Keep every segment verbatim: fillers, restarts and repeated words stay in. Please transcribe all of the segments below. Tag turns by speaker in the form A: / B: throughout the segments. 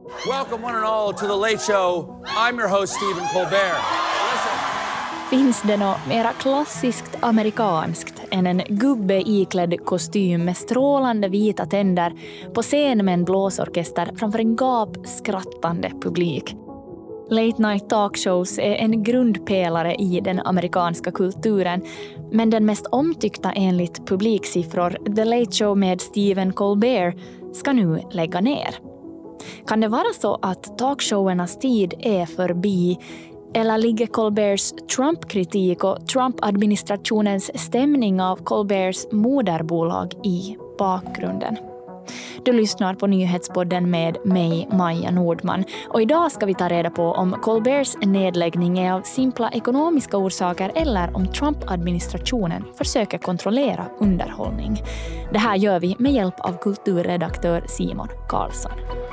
A: Welcome one and all to The Late Show. I'm your host Stephen Colbert. Listen.
B: Finns det något mera klassiskt amerikanskt än en gubbe iklädd kostym med strålande vita tänder på scen med en blåsorkester framför en gapskrattande publik? Late night talkshows är en grundpelare i den amerikanska kulturen, men den mest omtyckta enligt publiksiffror, The Late Show med Stephen Colbert, ska nu lägga ner. Kan det vara så att talkshowernas tid är förbi, eller ligger Colberts Trump-kritik och Trump-administrationens stämning av Colberts moderbolag i bakgrunden? Du lyssnar på Nyhetspodden med mig, Maja Nordman. Och idag ska vi ta reda på om Colberts nedläggning är av simpla ekonomiska orsaker eller om Trump-administrationen försöker kontrollera underhållning. Det här gör vi med hjälp av kulturredaktör Simon Karlsson.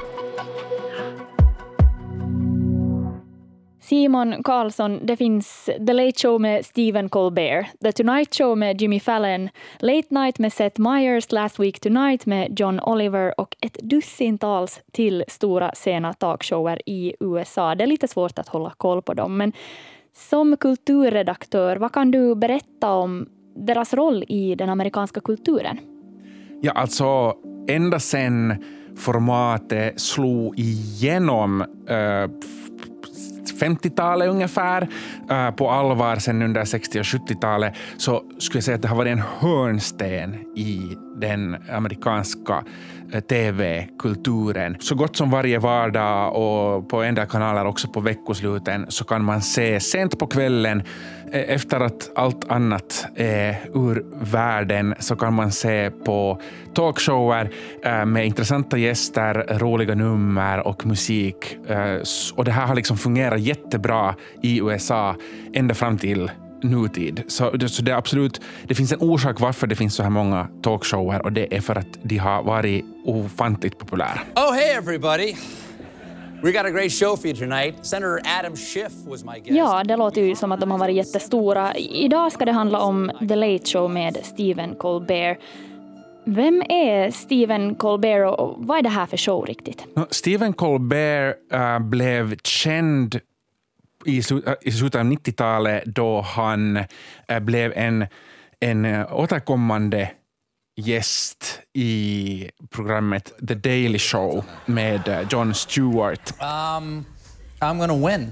B: Simon Karlsson, det finns The Late Show med Stephen Colbert, The Tonight Show med Jimmy Fallon, Late Night med Seth Meyers, Last Week Tonight med John Oliver och ett dussintals till stora sena talkshower i U S A. Det är lite svårt att hålla koll på dem, men som kulturredaktör, vad kan du berätta om deras roll i den amerikanska kulturen?
C: Ja, alltså ända sedan formatet slog igenom uh, femtiotalet ungefär uh, på allvar sen under sextio- och sjuttiotalet, så skulle jag säga att det har varit en hörnsten i den amerikanska uh, tv-kulturen. Så gott som varje vardag och på en del kanaler också på veckosluten så kan man se sent på kvällen uh, efter att allt annat är ur världen, så kan man se på talkshower uh, med intressanta gäster, roliga nummer och musik. Uh, och det här har liksom fungerat jättebra i U S A ända fram till nutid. Så det, så det är absolut, det finns en orsak varför det finns så här många talkshower, och det är för att de har varit ofantligt populära.
A: Oh, hey everybody. We got a great show for you tonight. Senator Adam Schiff was my guest.
B: Ja, det låter ju som att de har varit jättestora. Idag ska det handla om The Late Show med Stephen Colbert. Vem är Stephen Colbert och vad är det här för show riktigt?
C: Stephen Colbert uh, blev känd i slutet av nittiotalet då han uh, blev en, en uh, återkommande gäst i programmet The Daily Show med uh, Jon Stewart.
A: Um, I'm gonna win.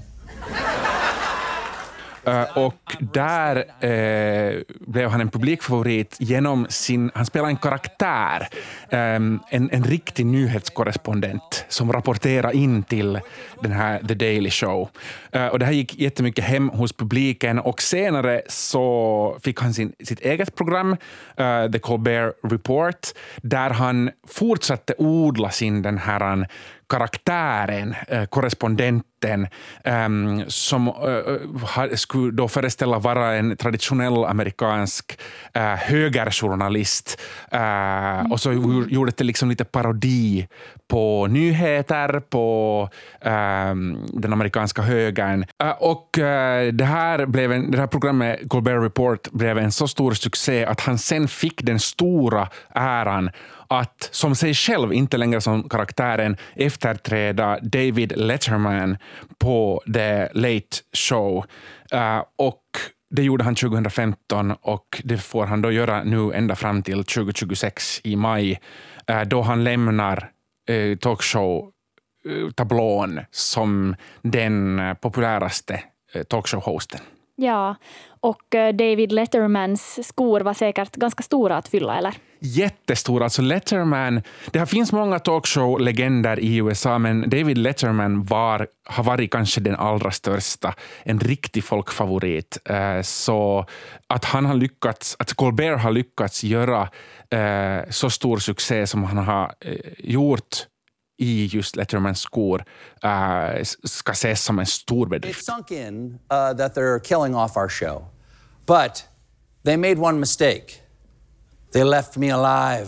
C: Uh, och där uh, blev han en publikfavorit genom sin, han spelar en karaktär, um, en, en riktig nyhetskorrespondent som rapporterar in till den här The Daily Show. Uh, och det här gick jättemycket hem hos publiken, och senare så fick han sin, sitt eget program, uh, The Colbert Report, där han fortsatte odla sin den här karaktären, eh, korrespondenten, eh, som eh, skulle då föreställa vara en traditionell amerikansk eh, högerjournalist. Eh, mm. Och så gjorde det liksom lite parodi på nyheter, på eh, den amerikanska högern. Eh, och eh, det, här blev en, det här programmet, Colbert Report, blev en så stor succé att han sen fick den stora äran att som sig själv, inte längre som karaktären, efterträda David Letterman på The Late Show. Uh, och det gjorde han tjugohundrafemton, och det får han då göra nu ända fram till tjugohundratjugosex i maj, uh, då han lämnar uh, talkshow-tablån som den uh, populäraste uh, talkshow-hosten.
B: Ja, och David Lettermans skor var säkert ganska stora att fylla, eller?
C: Jättestora. Alltså Letterman, det finns många talkshow-legender i U S A, men David Letterman var, har varit kanske den allra största. En riktig folkfavorit. Så att han har lyckats, att Colbert har lyckats göra så stor succé som han har gjort i just Lettermans skor uh, ska ses som en stor bedrift.
A: It sunk in uh, that they're killing off our show. But they made one mistake. They left me alive.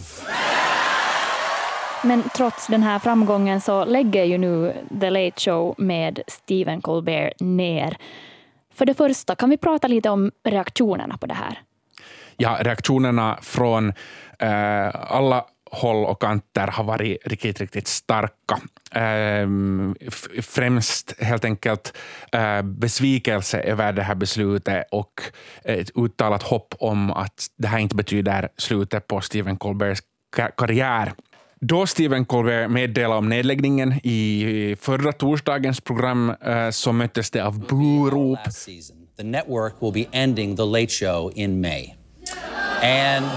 B: Men trots den här framgången så lägger ju nu The Late Show med Stephen Colbert ner. För det första, kan vi prata lite om reaktionerna på det här?
C: Ja, reaktionerna från uh, alla håll och kanter har varit riktigt, riktigt starka. Um, f- främst helt enkelt uh, besvikelse över det här beslutet och ett uttalat hopp om att det här inte betyder slutet på Stephen Colberts ka- karriär. Då Stephen Colbert meddelade om nedläggningen i förra torsdagens program uh, så möttes det av burop.
A: The network will be ending the Late Show in May. And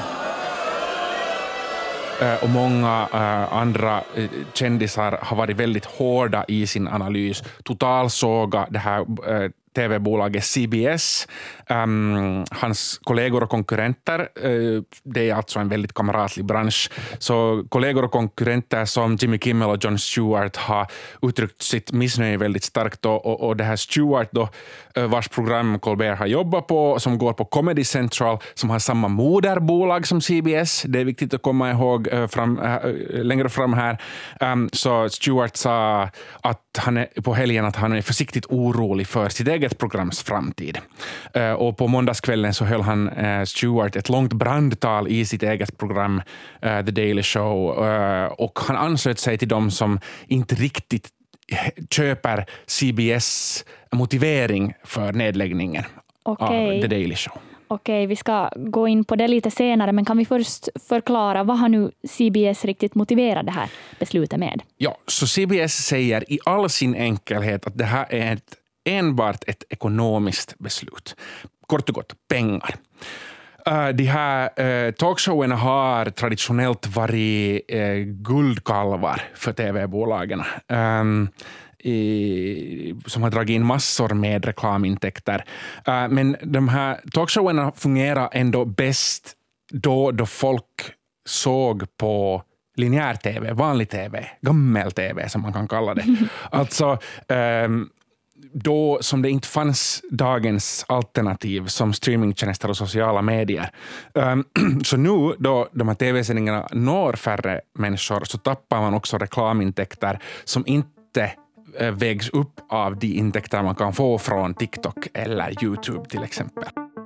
C: och många uh, andra uh, kändisar har varit väldigt hårda i sin analys. Totalsåga det här uh, tv-bolaget C B S, um, hans kollegor och konkurrenter, uh, det är alltså en väldigt kamratlig bransch, så kollegor och konkurrenter som Jimmy Kimmel och Jon Stewart har uttryckt sitt missnöje väldigt starkt och, och, och det här Stewart då, uh, vars program Colbert har jobbat på, som går på Comedy Central, som har samma moderbolag som C B S, det är viktigt att komma ihåg uh, fram, uh, längre fram här, um, så Stewart sa att han är på helgen att han är försiktigt orolig för sitt eget programs framtid. Uh, och på måndagskvällen så höll han uh, Stewart ett långt brandtal i sitt eget program uh, The Daily Show uh, och han anslöt sig till dem som inte riktigt köper C B S motivering för nedläggningen
B: okay.
C: av The Daily Show.
B: Okej, vi ska gå in på det lite senare, men kan vi först förklara vad har nu C B S riktigt motiverat det här beslutet med?
C: Ja, så C B S säger i all sin enkelhet att det här är ett, enbart ett ekonomiskt beslut. Kort och gott, pengar. Uh, de här uh, talkshowerna har traditionellt varit uh, guldkalvar för tv-bolagen. Um, I, som har dragit in massor med reklamintäkter. Uh, men de här talkshowerna fungerar ändå bäst då, då folk såg på linjär tv, vanlig tv, gammel tv som man kan kalla det. Alltså um, då som det inte fanns dagens alternativ som streamingtjänster och sociala medier. Um, så nu då de här tv-sändningarna når färre människor så tappar man också reklamintäkter som inte vägs upp av de intäkter man kan få från TikTok eller YouTube till exempel.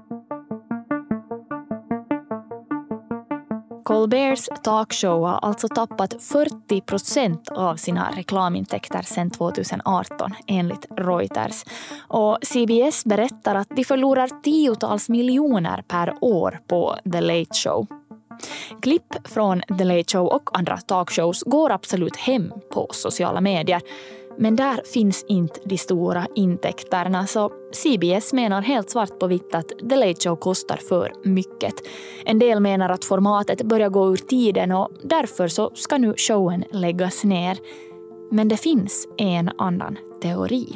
B: Colberts talkshow har alltså tappat fyrtio procent av sina reklamintäkter sedan tjugoarton enligt Reuters. Och C B S berättar att de förlorar tiotals miljoner per år på The Late Show. Klipp från The Late Show och andra talkshows går absolut hem på sociala medier. Men där finns inte de stora intäkterna, så C B S menar helt svart på vitt att The Late Show kostar för mycket. En del menar att formatet börjar gå ur tiden och därför så ska nu showen läggas ner. Men det finns en annan teori.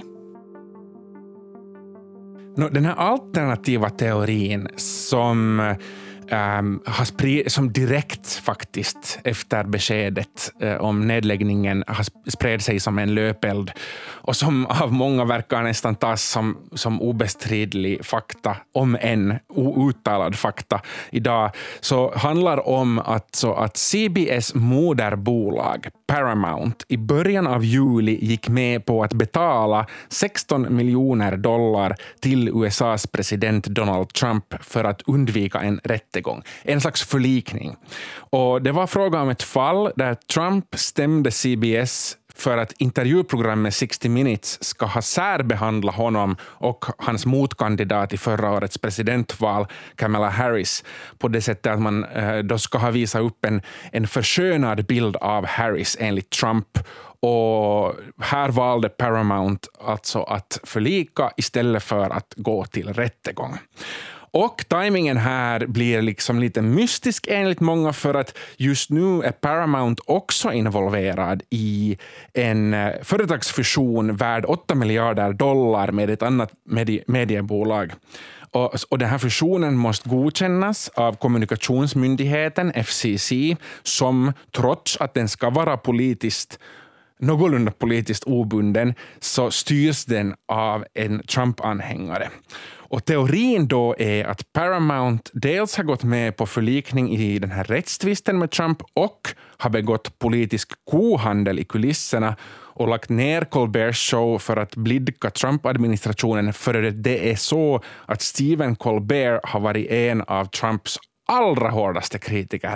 C: Den här alternativa teorin som Um, har sprid, som direkt faktiskt efter beskedet uh, om nedläggningen har spred sig som en löpeld och som av många verkar nästan tas som, som obestridlig fakta, om en outtalad fakta idag, så handlar om att, så att C B S moderbolag Paramount i början av juli gick med på att betala sexton miljoner dollar till U S A:s president Donald Trump för att undvika en rättegång. En slags förlikning. Och det var fråga om ett fall där Trump stämde C B S för att intervjuprogrammet sextio minutes ska ha särbehandlat honom och hans motkandidat i förra årets presidentval, Kamala Harris, på det sättet att man eh, då ska ha visat upp en, en förskönad bild av Harris enligt Trump. Och här valde Paramount alltså att förlika istället för att gå till rättegång. Och tajmingen här blir liksom lite mystisk enligt många, för att just nu är Paramount också involverad i en företagsfusion värd åtta miljarder dollar med ett annat medie- mediebolag. Och, och den här fusionen måste godkännas av kommunikationsmyndigheten F C C, som trots att den ska vara politiskt någorlunda politiskt obunden så styrs den av en Trump-anhängare. Och teorin då är att Paramount dels har gått med på förlikning i den här rättstvisten med Trump och har begått politisk kohandel i kulisserna och lagt ner Colberts show för att blidka Trump-administrationen, för det är så att Stephen Colbert har varit en av Trumps allra hårdaste kritiker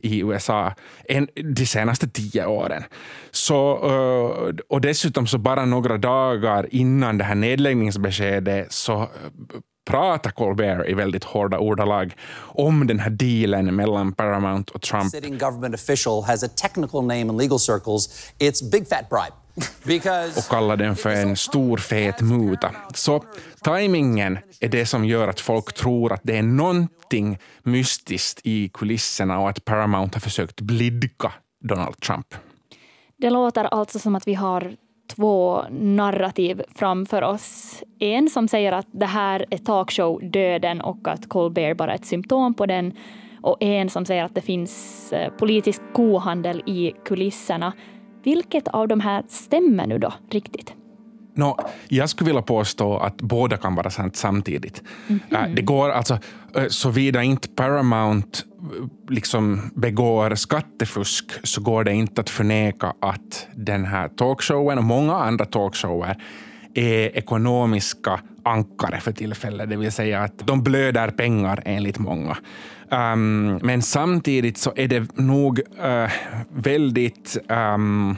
C: i U S A en, de senaste tio åren. Så, och dessutom så bara några dagar innan det här nedläggningsbeskedet så pratar Colbert i väldigt hårda ordalag om den här dealen mellan Paramount och Trump.
A: Sitting government official has a technical name in legal circles. It's big fat bribe. Because
C: och kallar den för en stor fet muta. Så timingen är det som gör att folk tror att det är någonting mystiskt i kulisserna och att Paramount har försökt blidka Donald Trump.
B: Det låter alltså som att vi har två narrativ framför oss. En som säger att det här är talkshow-döden och att Colbert bara är ett symptom på den. Och en som säger att det finns politisk kohandel i kulisserna. Vilket av de här stämmer nu då riktigt?
C: No, jag skulle vilja påstå att båda kan vara sant samtidigt. Mm-hmm. Det går alltså, såvida inte Paramount liksom begår skattefusk så går det inte att förneka att den här talkshowen och många andra talkshower är ekonomiska ankare för tillfället. Det vill säga att de blöder pengar enligt många. Um, men samtidigt så är det nog uh, väldigt um,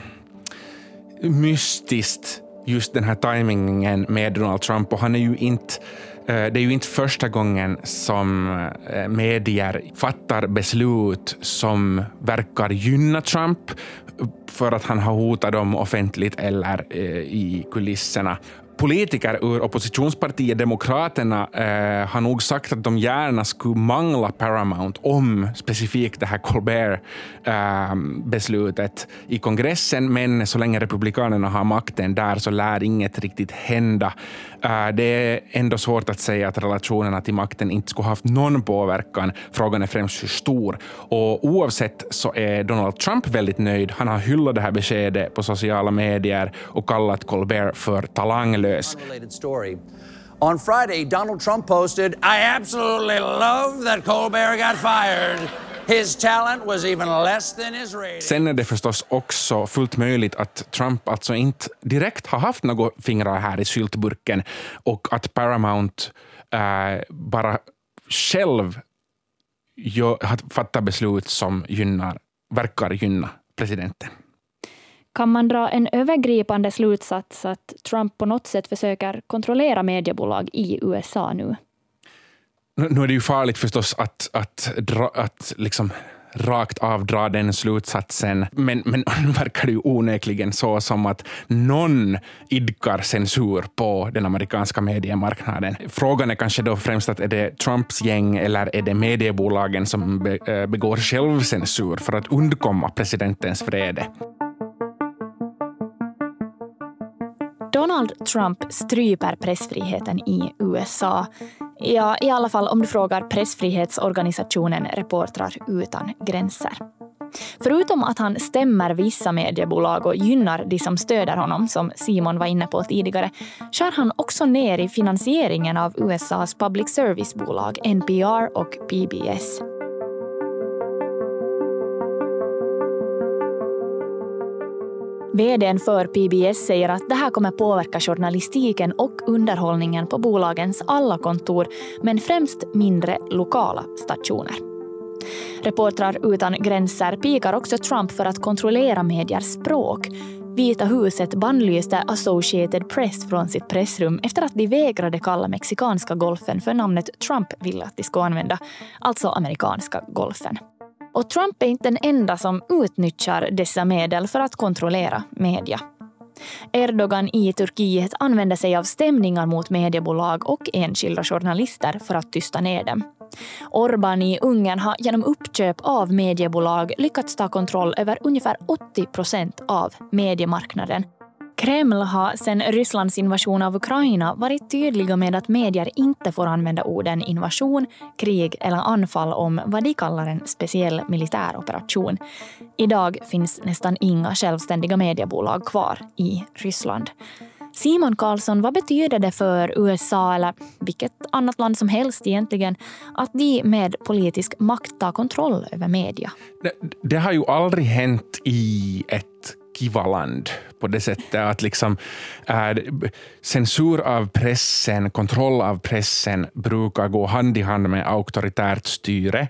C: mystiskt just den här tajmingen med Donald Trump. Och han är ju inte, uh, det är ju inte första gången som uh, medier fattar beslut som verkar gynna Trump för att han har hotat dem offentligt eller uh, i kulisserna. Politiker ur oppositionspartiet Demokraterna eh, har nog sagt att de gärna skulle mangla Paramount om specifikt det här Colbert-beslutet eh, i kongressen, men så länge republikanerna har makten där så lär inget riktigt hända. Eh, det är ändå svårt att säga att relationerna till makten inte skulle ha haft någon påverkan. Frågan är främst hur stor. Och oavsett så är Donald Trump väldigt nöjd. Han har hyllat det här beskedet på sociala medier och kallat Colbert för talanglös.
A: Unrelated story. On Friday, Donald Trump posted, I absolutely love that Colbert got fired. His talent was even less than his rating.
C: Sen är det förstås också fullt möjligt att Trump alltså inte direkt har haft några fingrar här i syltburken och att Paramount äh, bara själv gör, fattar beslut som gynnar, verkar gynna presidenten.
B: Kan man dra en övergripande slutsats att Trump på något sätt försöker kontrollera mediebolag i U S A nu?
C: Nu är det ju farligt förstås att, att, dra, att liksom rakt avdra den slutsatsen. Men, men nu verkar det ju onekligen så som att någon idkar censur på den amerikanska mediemarknaden. Frågan är kanske då främst att är det Trumps gäng eller är det mediebolagen som be, begår självcensur för att undkomma presidentens vrede.
B: Donald Trump stryper pressfriheten i U S A. Ja, i alla fall om du frågar pressfrihetsorganisationen Reportrar utan gränser. Förutom att han stämmer vissa mediebolag och gynnar de som stöder honom, som Simon var inne på tidigare, skär han också ner i finansieringen av U S A:s public service-bolag N P R och P B S. Vdn för P B S säger att det här kommer påverka journalistiken och underhållningen på bolagens alla kontor, men främst mindre lokala stationer. Reportrar utan gränser pikar också Trump för att kontrollera mediers språk. Vita huset bannlyste Associated Press från sitt pressrum efter att de vägrade kalla mexikanska golfen för namnet Trump ville att de ska använda, alltså amerikanska golfen. Och Trump är inte den enda som utnyttjar dessa medel för att kontrollera media. Erdogan i Turkiet använder sig av stämningar mot mediebolag och enskilda journalister för att tysta ner dem. Orbán i Ungern har genom uppköp av mediebolag lyckats ta kontroll över ungefär åttio procent av mediemarknaden. Kreml har sedan Rysslands invasion av Ukraina varit tydliga med att medier inte får använda orden invasion, krig eller anfall om vad de kallar en speciell militär operation. Idag finns nästan inga självständiga mediebolag kvar i Ryssland. Simon Karlsson, vad betyder det för U S A eller vilket annat land som helst egentligen att de med politisk makt tar kontroll över media?
C: Det, det har ju aldrig hänt i ett kivaland på det sättet att liksom, äh, censur av pressen, kontroll av pressen brukar gå hand i hand med auktoritärt styre.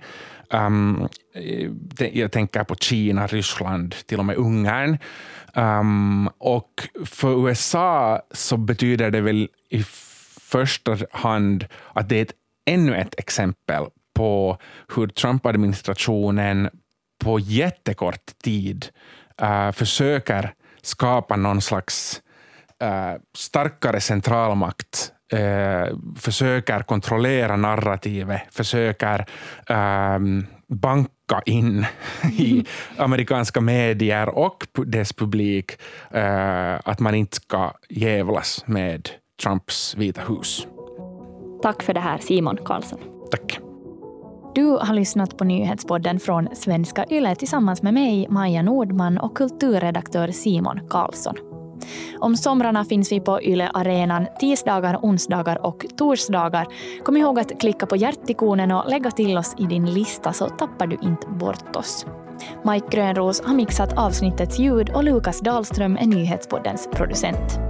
C: Um, jag tänker på Kina, Ryssland, till och med Ungern. Um, och för U S A så betyder det väl i första hand att det är ett, ännu ett exempel på hur Trump-administrationen på jättekort tid uh, försöker skapa någon slags uh, starkare centralmakt, uh, försöker kontrollera narrativet, försöker um, banka in i amerikanska medier och dess publik uh, att man inte ska jävlas med Trumps Vita hus.
B: Tack för det här, Simon Karlsson.
C: Tack.
B: Du har lyssnat på nyhetspodden från Svenska Yle tillsammans med mig, Maja Nordman, och kulturredaktör Simon Karlsson. Om somrarna finns vi på Yle Arenan tisdagar, onsdagar och torsdagar. Kom ihåg att klicka på hjärtikonen och lägga till oss i din lista så tappar du inte bort oss. Mike Grönros har mixat avsnittets ljud och Lukas Dahlström är nyhetspoddens producent.